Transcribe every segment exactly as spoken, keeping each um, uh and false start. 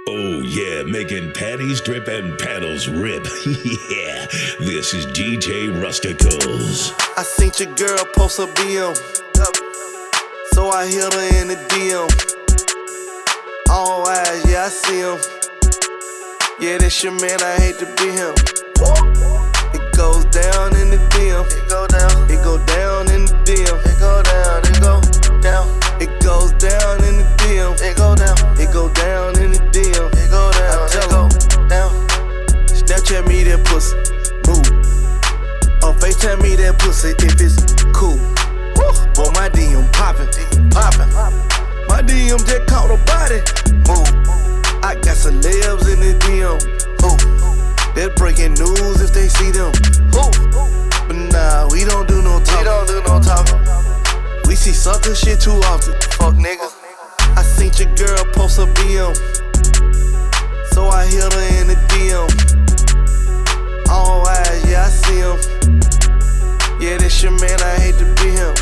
Oh yeah, making panties drip and panels rip. Yeah, this is D J Rusticals. I seen your girl post a B M, so I hit her in the D M. All eyes, yeah, I see him. Yeah, that's your man, I hate to be him. It goes down in the D M. It go down. It go down in the D M. It go down. It go down. It goes down in the D M. It go down. It go down in the D M. It go down. I tell it go down. Snapchat me that pussy, move. Or FaceTime me that pussy if it's cool. Boy, my D M poppin', poppin'. My D M just caught a body, move. I got celebs in the D M, who? They're breaking news if they see them, who? But nah, we don't do no talking. We don't do no talking. We see sucker shit too often, fuck nigga. I seen your girl post a B M, so I hit her in the D M. All eyes, yeah, I see him. Yeah, that's your man, I hate to be him.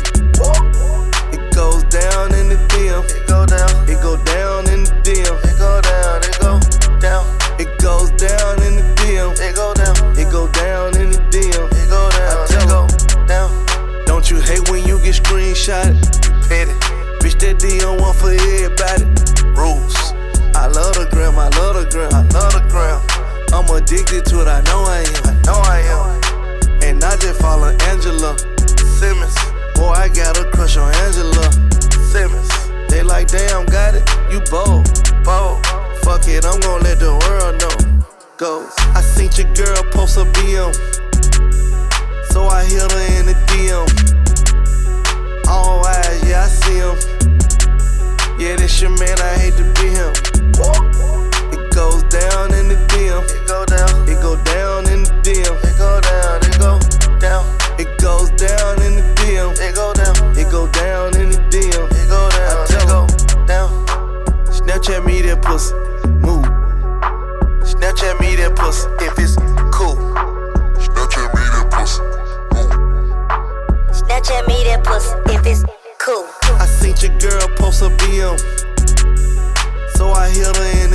It goes down in the D M. It go down. It go down in the D M. It go down. It go down. It goes down in the D M. It go down. It go down in the D M. It go down. I tell it go down. Don't you hate when you get screenshotted? You petty. Bitch, that D M one for everybody. Rules. I love the gram. I love the gram. I love the gram. I'm addicted to it. I know I am. I know I am. And I just follow Angela Simmons. Boy, I got a crush on Angela Simmons. They like, damn, got it, you bold, bold. Fuck it, I'm gon' let the world know. Goes. I seen your girl post a B M, so I hit her in the D M. All eyes, yeah, I see him. Yeah, that's your man, I hate to be him. It goes down in the D M. It go down. It go down in the D M. It go down. It go down. It goes down in the D M. It go down. It go down in the D M. It go down. I tell it go down. Snapchat me that pussy, move. Snapchat me that pussy if it's cool. Snapchat me that pussy, move. Snapchat me that pussy if it's cool. I seen your girl post a B M, so I hit her in